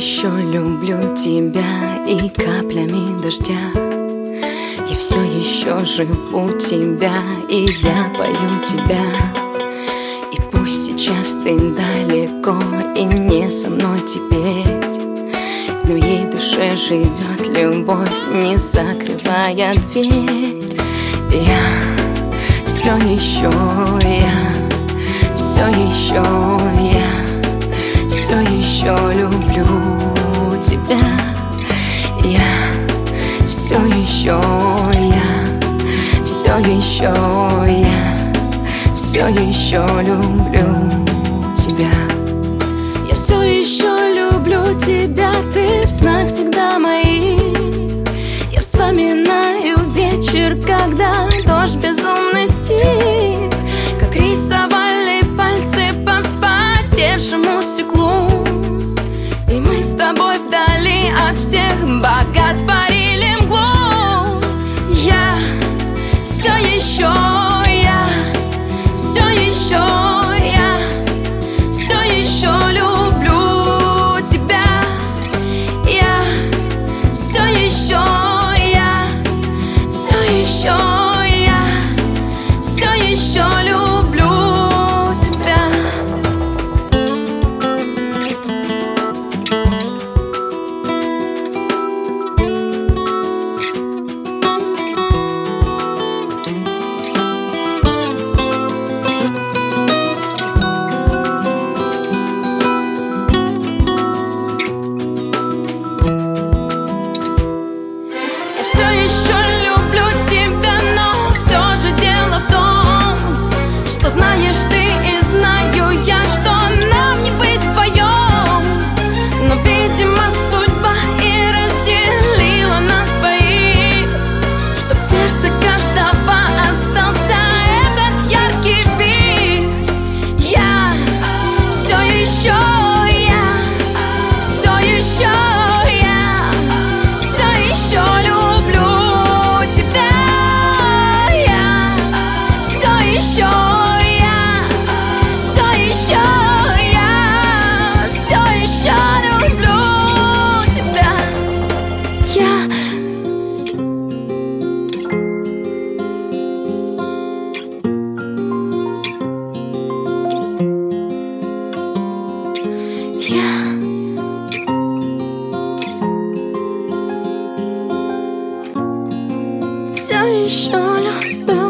еще люблю тебя и каплями дождя. Я все еще живу тебя, и я пою тебя. И пусть сейчас ты далеко и не со мной теперь, в моей душе живет любовь, не закрывая дверь. Я все еще люблю тебя. Я все еще люблю тебя. Я все еще люблю тебя, ты в снах всегда моих. Я вспоминаю вечер, когда дождь безумный стих, как рисовали пальцы по вспотевшему стеклу. И мы с тобой вдали от всех боготворили мглу. Я все еще люблю тебя. Я все еще люблю тебя. Все еще люблю тебя, но все же дело в том, что знаешь ты и знаю я, что нам не быть вдвоем. Но, видимо, судьба и разделила нас двоих, чтоб в сердце каждого остался этот яркий вид. Я все еще люблю тебя. Я все еще люблю тебя. Все еще люблю